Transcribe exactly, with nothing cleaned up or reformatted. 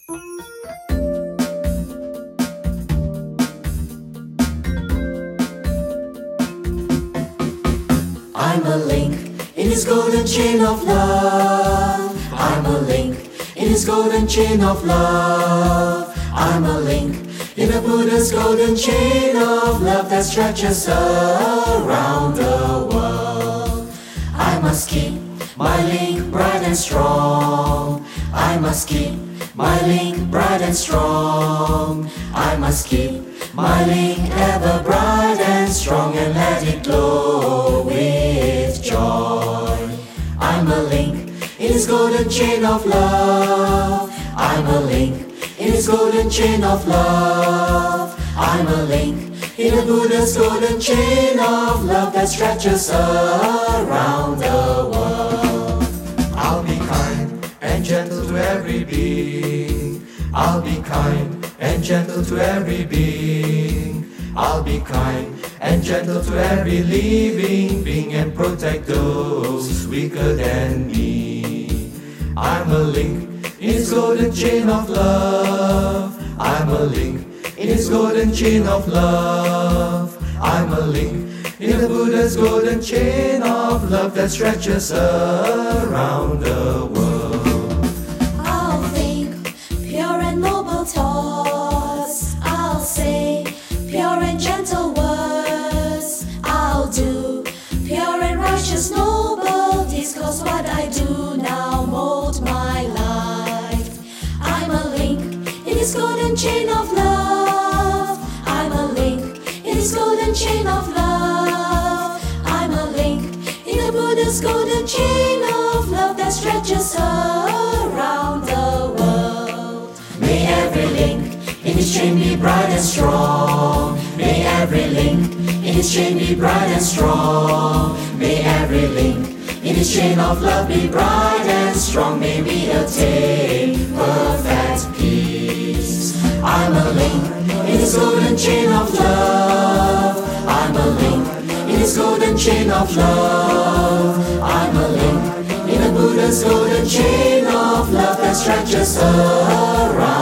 I'm a link in his golden chain of love. I'm a link in his golden chain of love. I'm a link in the Buddha's golden chain of love that stretches around the world. I must keep my link bright and strong. I must keep my link bright and strong. I must keep my link ever bright and strong, and let it glow with joy. I'm a link in his golden chain of love. I'm a link in his golden chain of love. I'm a link in the Buddha's golden chain of love that stretches around the world. I'll be kind and gentle to every being. I'll be kind and gentle to every being. I'll be kind and gentle to every living being, and protect those weaker than me. I'm a link in his golden chain of love. I'm a link in his golden chain of love. I'm a link in the Buddha's golden chain of love that stretches around the world. I'll think pure and noble thoughts. I'll say pure and gentle words. I'll do pure and righteous noble deeds, 'cause what I do now mold my life. I'm a link in his golden chain of love. I'm a link in his golden chain of love. I'm a link in the Buddha's golden chain of love that stretches around the world. May every link in his chain be bright and strong. May every link in his chain be bright and strong. May every link in his chain of love be bright and strong. May we attain perfect peace. I'm a link in his golden chain of love. I'm a link in his golden chain of love. I'm a link in the Buddha's golden chain of love that stretches around